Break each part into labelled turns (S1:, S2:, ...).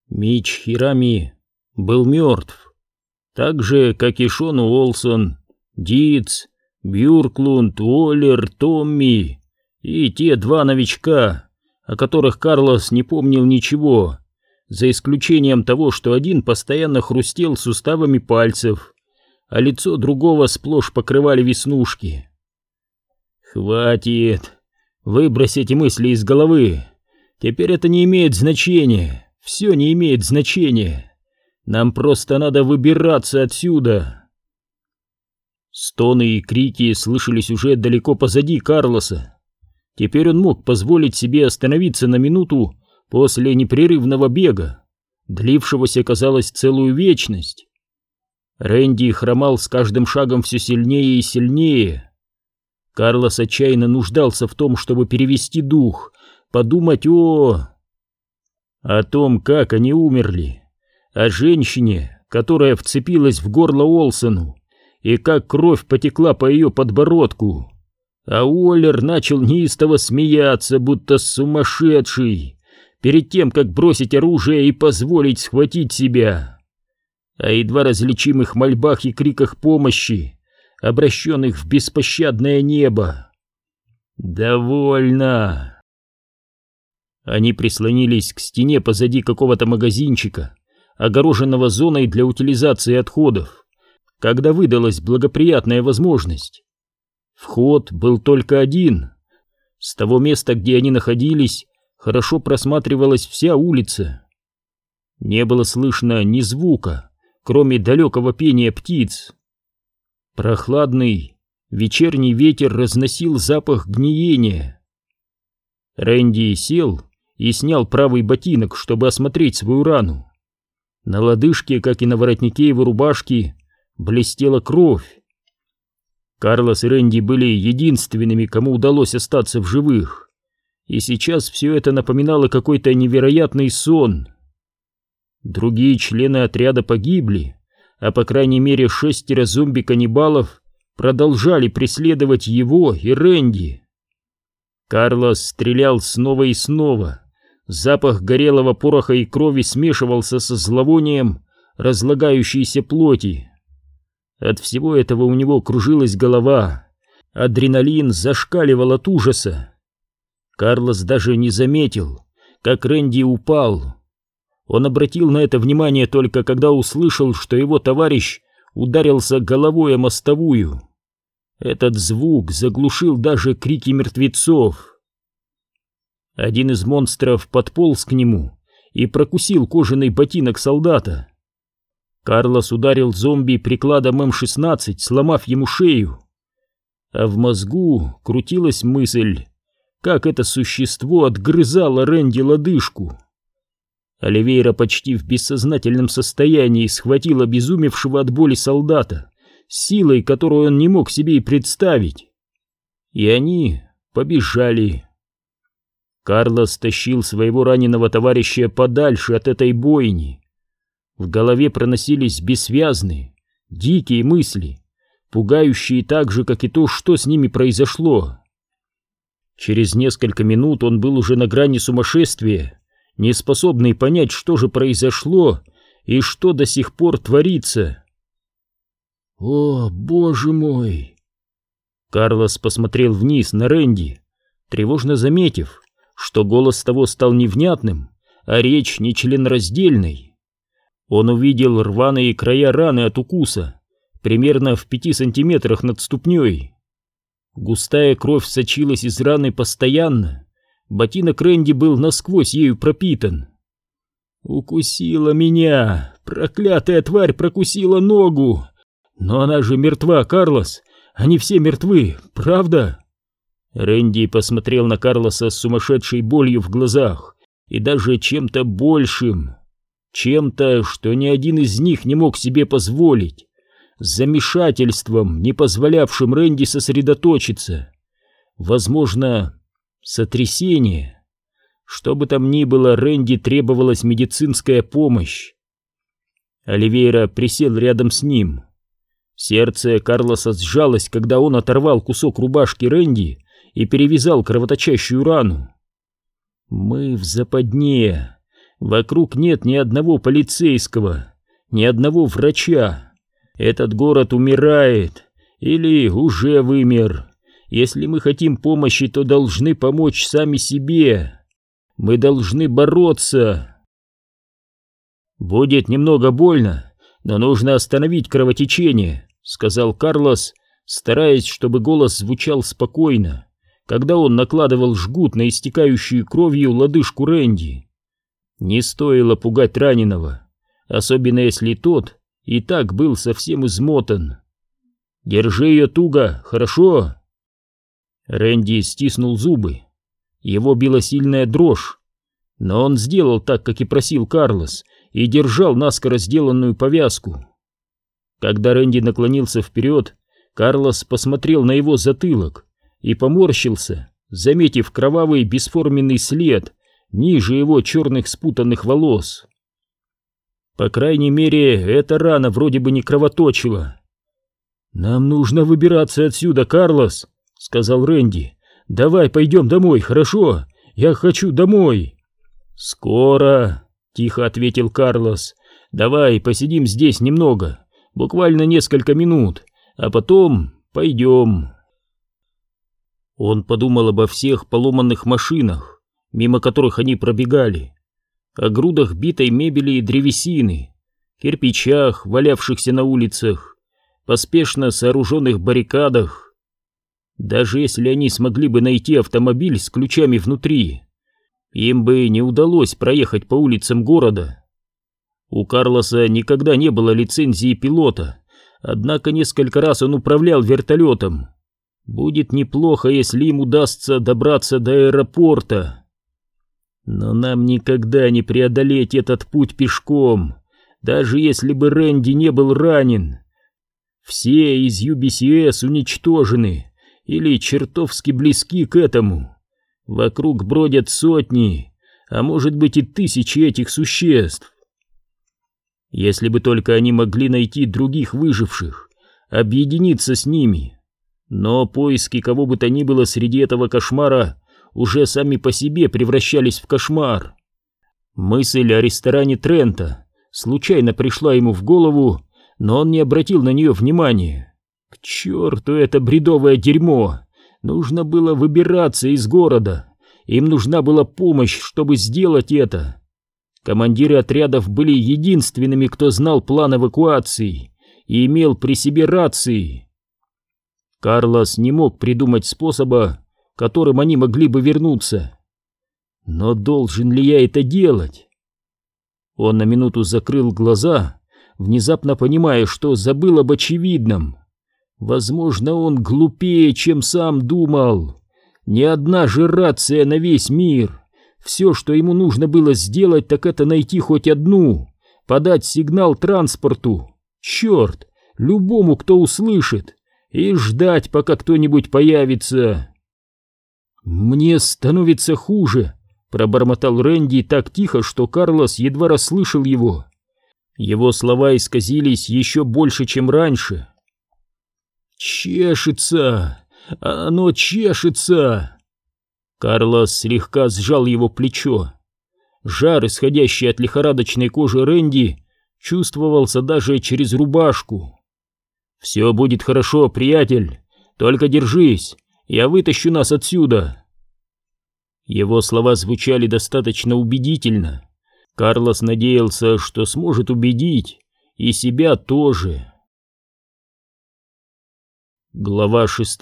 S1: Мич Хирами был мертв, так же, как и Шон Уолсон, Диц, Бьюрклунд, Уоллер, Томми и те два новичка, о которых Карлос не помнил ничего, за исключением того, что один постоянно хрустел суставами пальцев, а лицо другого сплошь покрывали веснушки. «Хватит! Выбрось эти мысли из головы! Теперь это не имеет значения! Все не имеет значения! Нам просто надо выбираться отсюда!» Стоны и крики слышались уже далеко позади Карлоса. Теперь он мог позволить себе остановиться на минуту после непрерывного бега, длившегося, казалось, целую вечность. Рэнди хромал с каждым шагом все сильнее и сильнее. Карлос отчаянно нуждался в том, чтобы перевести дух, подумать о том, как они умерли, о женщине, которая вцепилась в горло Олсону, и как кровь потекла по ее подбородку, а Уоллер начал неистово смеяться, будто сумасшедший, перед тем, как бросить оружие и позволить схватить себя. О едва различимых мольбах и криках помощи, обращенных в беспощадное небо. «Довольно!» Они прислонились к стене позади какого-то магазинчика, огороженного зоной для утилизации отходов, когда выдалась благоприятная возможность. Вход был только один. С того места, где они находились, хорошо просматривалась вся улица. Не было слышно ни звука, кроме далекого пения птиц. Прохладный вечерний ветер разносил запах гниения. Рэнди сел и снял правый ботинок, чтобы осмотреть свою рану. На лодыжке, как и на воротнике его рубашки, блестела кровь. Карлос и Рэнди были единственными, кому удалось остаться в живых, и сейчас все это напоминало какой-то невероятный сон. Другие члены отряда погибли, а по крайней мере 6 зомби-каннибалов продолжали преследовать его и Рэнди. Карлос стрелял снова и снова. Запах горелого пороха и крови смешивался со зловонием разлагающейся плоти. От всего этого у него кружилась голова, адреналин зашкаливал от ужаса. Карлос даже не заметил, как Рэнди упал. Он обратил на это внимание только когда услышал, что его товарищ ударился головой о мостовую. Этот звук заглушил даже крики мертвецов. Один из монстров подполз к нему и прокусил кожаный ботинок солдата. Карлос ударил зомби прикладом М-16, сломав ему шею. А в мозгу крутилась мысль, как это существо отгрызало Рэнди лодыжку. Оливейра почти в бессознательном состоянии схватил обезумевшего от боли солдата с силой, которую он не мог себе и представить. И они побежали. Карлос тащил своего раненого товарища подальше от этой бойни. В голове проносились бессвязные, дикие мысли, пугающие так же, как и то, что с ними произошло. Через несколько минут он был уже на грани сумасшествия, не способный понять, что же произошло и что до сих пор творится. «О, боже мой!» Карлос посмотрел вниз на Рэнди, тревожно заметив, что голос того стал невнятным, а речь нечленораздельной. Он увидел рваные края раны от укуса, примерно в 5 сантиметрах над ступней. Густая кровь сочилась из раны постоянно, ботинок Рэнди был насквозь ею пропитан. «Укусила меня! Проклятая тварь прокусила ногу! Но она же мертва, Карлос! Они все мертвы, правда?» Рэнди посмотрел на Карлоса с сумасшедшей болью в глазах и даже чем-то большим. Чем-то, что ни один из них не мог себе позволить, с замешательством, не позволявшим Рэнди сосредоточиться. Возможно, сотрясение. Что бы там ни было, Рэнди требовалась медицинская помощь. Оливейра присел рядом с ним. Сердце Карлоса сжалось, когда он оторвал кусок рубашки Рэнди и перевязал кровоточащую рану. «Мы в западне. Вокруг нет ни одного полицейского, ни одного врача. Этот город умирает или уже вымер. Если мы хотим помощи, то должны помочь сами себе. Мы должны бороться. Будет немного больно, но нужно остановить кровотечение, сказал Карлос, стараясь, чтобы голос звучал спокойно, когда он накладывал жгут на истекающую кровью лодыжку Рэнди. Не стоило пугать раненого, особенно если тот и так был совсем измотан. «Держи ее туго, хорошо?» Рэнди стиснул зубы. Его била сильная дрожь, но он сделал так, как и просил Карлос, и держал наскоро сделанную повязку. Когда Рэнди наклонился вперед, Карлос посмотрел на его затылок и поморщился, заметив кровавый бесформенный след ниже его черных спутанных волос. По крайней мере, эта рана вроде бы не кровоточила. «Нам нужно выбираться отсюда, Карлос», — сказал Рэнди. «Давай пойдем домой, хорошо? Я хочу домой». «Скоро», — тихо ответил Карлос. «Давай посидим здесь немного, буквально несколько минут, а потом пойдем». Он подумал обо всех поломанных машинах, мимо которых они пробегали, о грудах битой мебели и древесины, кирпичах, валявшихся на улицах, поспешно сооруженных баррикадах. Даже если они смогли бы найти автомобиль с ключами внутри, им бы не удалось проехать по улицам города. У Карлоса никогда не было лицензии пилота, однако несколько раз он управлял вертолетом. Будет неплохо, если им удастся добраться до аэропорта. Но нам никогда не преодолеть этот путь пешком, даже если бы Рэнди не был ранен. Все из UBCS уничтожены или чертовски близки к этому. Вокруг бродят сотни, а может быть и тысячи этих существ. Если бы только они могли найти других выживших, объединиться с ними. Но поиски кого бы то ни было среди этого кошмара уже сами по себе превращались в кошмар. Мысль о ресторане Трента случайно пришла ему в голову, но он не обратил на нее внимания. К черту это бредовое дерьмо! Нужно было выбираться из города. Им нужна была помощь, чтобы сделать это. Командиры отрядов были единственными, кто знал план эвакуации и имел при себе рации. Карлос не мог придумать способа, которым они могли бы вернуться. Но должен ли я это делать? Он на минуту закрыл глаза, внезапно понимая, что забыл об очевидном. Возможно, он глупее, чем сам думал. Ни одна же рация на весь мир. Все, что ему нужно было сделать, так это найти хоть одну, подать сигнал транспорту. Черт, любому, кто услышит, и ждать, пока кто-нибудь появится. «Мне становится хуже», — пробормотал Рэнди так тихо, что Карлос едва расслышал его. Его слова исказились еще больше, чем раньше. «Чешется! Оно чешется!» Карлос слегка сжал его плечо. Жар, исходящий от лихорадочной кожи Рэнди, чувствовался даже через рубашку. «Все будет хорошо, приятель, только держись, я вытащу нас отсюда». Его слова звучали достаточно убедительно. Карлос надеялся, что сможет убедить и себя тоже. Глава 6.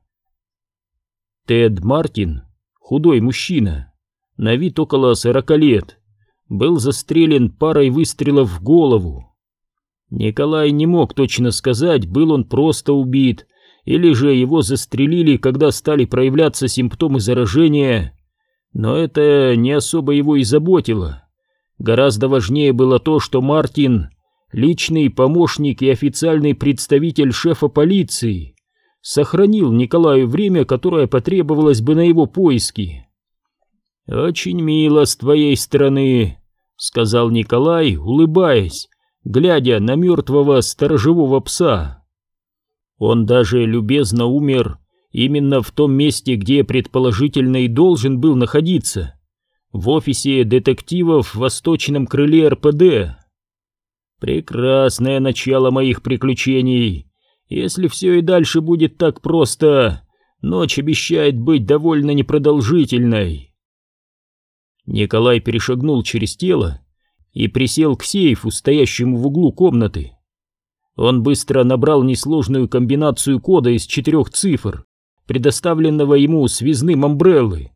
S1: Тед Мартин, худой мужчина, на вид около 40 лет, был застрелен парой выстрелов в голову. Николай не мог точно сказать, был он просто убит, или же его застрелили, когда стали проявляться симптомы заражения, но это не особо его и заботило. Гораздо важнее было то, что Мартин — личный помощник и официальный представитель шефа полиции, сохранил Николаю время, которое потребовалось бы на его поиски. «Очень мило с твоей стороны», — сказал Николай, улыбаясь, глядя на мертвого сторожевого пса. Он даже любезно умер именно в том месте, где предположительно и должен был находиться, в офисе детективов в восточном крыле РПД. Прекрасное начало моих приключений. Если все и дальше будет так просто, ночь обещает быть довольно непродолжительной. Николай перешагнул через тело и присел к сейфу, стоящему в углу комнаты. Он быстро набрал несложную комбинацию кода из 4 цифр, предоставленного ему связным Амбреллы.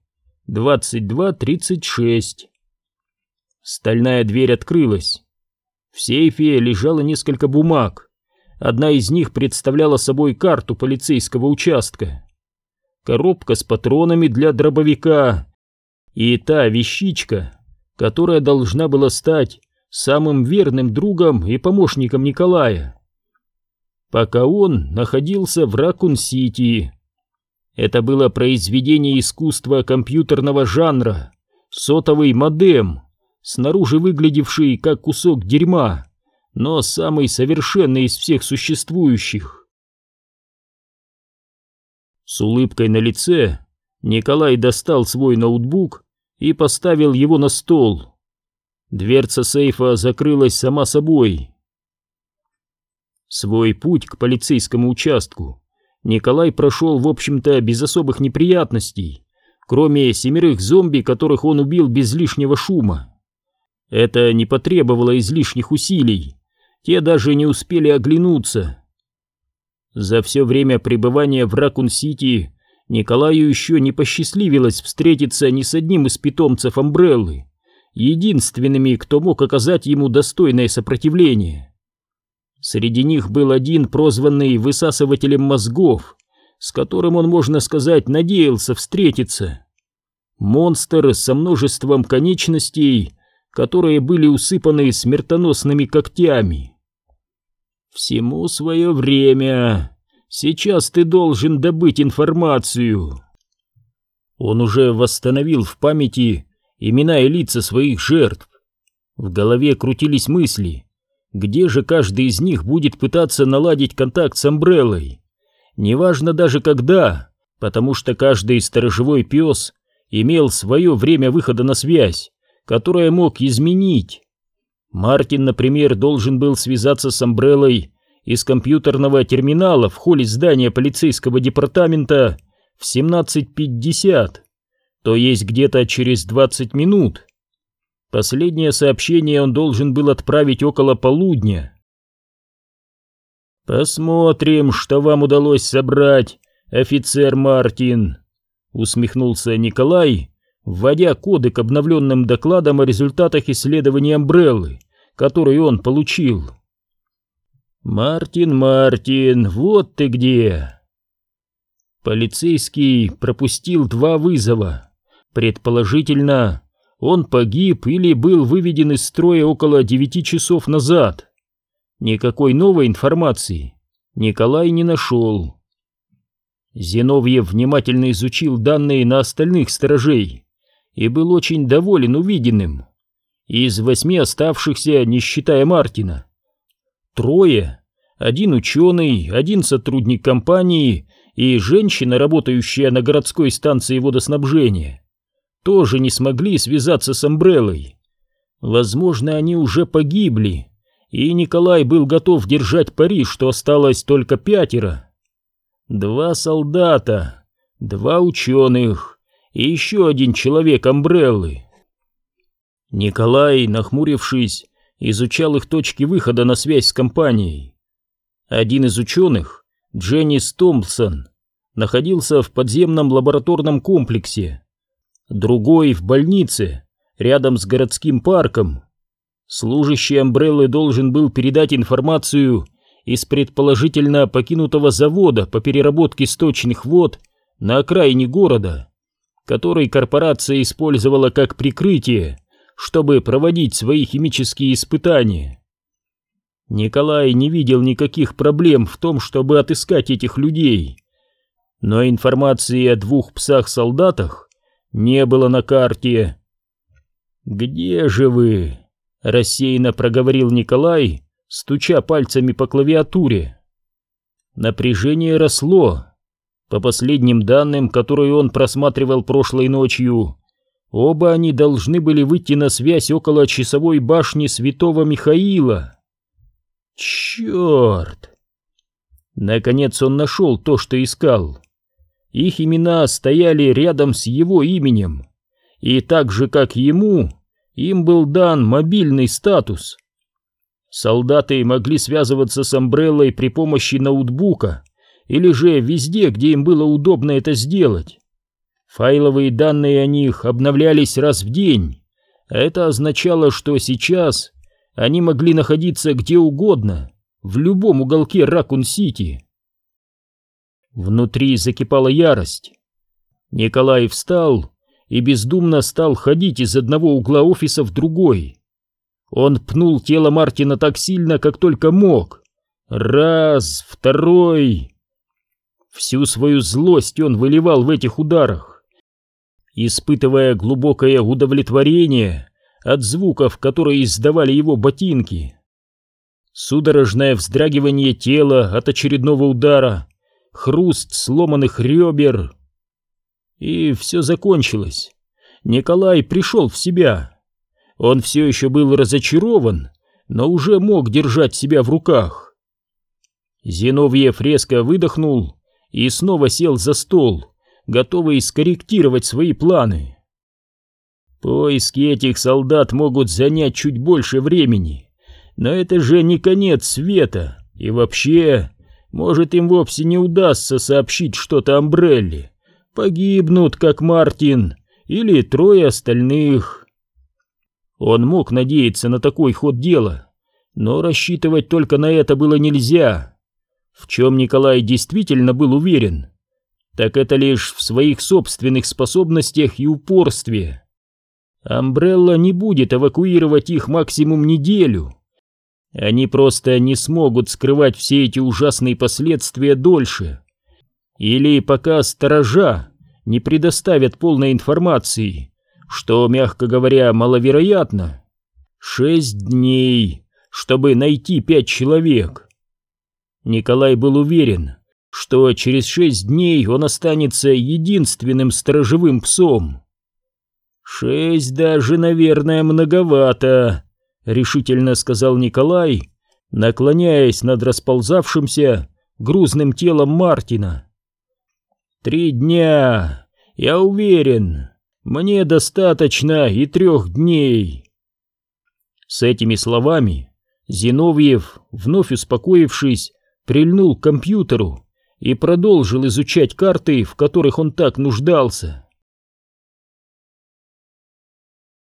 S1: 2236. Стальная дверь открылась. В сейфе лежало несколько бумаг. Одна из них представляла собой карту полицейского участка, коробка с патронами для дробовика и та вещичка, которая должна была стать самым верным другом и помощником Николая, пока он находился в Ракун-Сити. Это было произведение искусства компьютерного жанра, сотовый модем, снаружи выглядевший как кусок дерьма, но самый совершенный из всех существующих. С улыбкой на лице Николай достал свой ноутбук и поставил его на стол. Дверца сейфа закрылась сама собой. Свой путь к полицейскому участку Николай прошел, в общем-то, без особых неприятностей, кроме 7 зомби, которых он убил без лишнего шума. Это не потребовало излишних усилий, те даже не успели оглянуться. За все время пребывания в Ракун-Сити Николаю еще не посчастливилось встретиться ни с одним из питомцев Амбреллы, единственными, кто мог оказать ему достойное сопротивление. Среди них был один, прозванный высасывателем мозгов, с которым он, можно сказать, надеялся встретиться. Монстр со множеством конечностей, которые были усыпаны смертоносными когтями. «Всему свое время. Сейчас ты должен добыть информацию». Он уже восстановил в памяти имена и лица своих жертв. В голове крутились мысли, где же каждый из них будет пытаться наладить контакт с Амбреллой. Неважно даже когда, потому что каждый сторожевой пес имел свое время выхода на связь, которое мог изменить. Мартин, например, должен был связаться с Амбреллой из компьютерного терминала в холле здания полицейского департамента в 17:50, то есть где-то через 20 минут. Последнее сообщение он должен был отправить около полудня. «Посмотрим, что вам удалось собрать, офицер Мартин», — усмехнулся Николай, вводя коды к обновленным докладам о результатах исследований Амбреллы, которые он получил. «Мартин, вот ты где!» Полицейский пропустил 2 вызова. Предположительно, он погиб или был выведен из строя около 9 часов назад. Никакой новой информации Николай не нашел. Зиновьев внимательно изучил данные на остальных сторожей и был очень доволен увиденным. Из 8 оставшихся, не считая Мартина, 3, 1 ученый, 1 сотрудник компании и женщина, работающая на городской станции водоснабжения, тоже не смогли связаться с Амбреллой. Возможно, они уже погибли, и Николай был готов держать пари, что осталось только 5. 2 солдата, 2 ученых и еще 1 человек Амбреллы. Николай, нахмурившись, изучал их точки выхода на связь с компанией. Один из ученых, Дженнис Томпсон, находился в подземном лабораторном комплексе, другой в больнице, рядом с городским парком. Служащий Амбреллы должен был передать информацию из предположительно покинутого завода по переработке сточных вод на окраине города, который корпорация использовала как прикрытие, чтобы проводить свои химические испытания. Николай не видел никаких проблем в том, чтобы отыскать этих людей, но информации о 2 псах-солдатах не было на карте. «Где же вы?» — рассеянно проговорил Николай, стуча пальцами по клавиатуре. Напряжение росло. По последним данным, которые он просматривал прошлой ночью, Оба они должны были выйти на связь около часовой башни Святого Михаила. Черт! Наконец он нашел то, что искал. Их имена стояли рядом с его именем, и так же, как ему, им был дан мобильный статус. Солдаты могли связываться с Амбреллой при помощи ноутбука или же везде, где им было удобно это сделать. Файловые данные о них обновлялись раз в день, а это означало, что сейчас они могли находиться где угодно, в любом уголке Ракун-Сити. Внутри закипала ярость. Николай встал и бездумно стал ходить из одного угла офиса в другой. Он пнул тело Мартина так сильно, как только мог. Раз, второй. Всю свою злость он выливал в этих ударах, испытывая глубокое удовлетворение от звуков, которые издавали его ботинки. Судорожное вздрагивание тела от очередного удара, хруст сломанных ребер. И все закончилось. Николай пришел в себя. Он все еще был разочарован, но уже мог держать себя в руках. Зиновьев резко выдохнул и снова сел за стол, готовый скорректировать свои планы. Поиски этих солдат могут занять чуть больше времени, но это же не конец света, и вообще, может, им вовсе не удастся сообщить что-то Амбрелле. Погибнут, как Мартин, или трое остальных. Он мог надеяться на такой ход дела, но рассчитывать только на это было нельзя. В чем Николай действительно был уверен, так это лишь в своих собственных способностях и упорстве. Амбрелла не будет эвакуировать их максимум неделю. Они просто не смогут скрывать все эти ужасные последствия дольше. Или пока сторожа не предоставят полной информации, что, мягко говоря, маловероятно. 6 дней, чтобы найти 5 человек. Николай был уверен, что через 6 дней он останется единственным сторожевым псом. 6 даже, наверное, многовато, решительно сказал Николай, наклоняясь над расползавшимся грузным телом Мартина. 3 дня, я уверен, мне достаточно и 3 дней. С этими словами Зиновьев, вновь успокоившись, прильнул к компьютеру и продолжил изучать карты, в которых он так нуждался.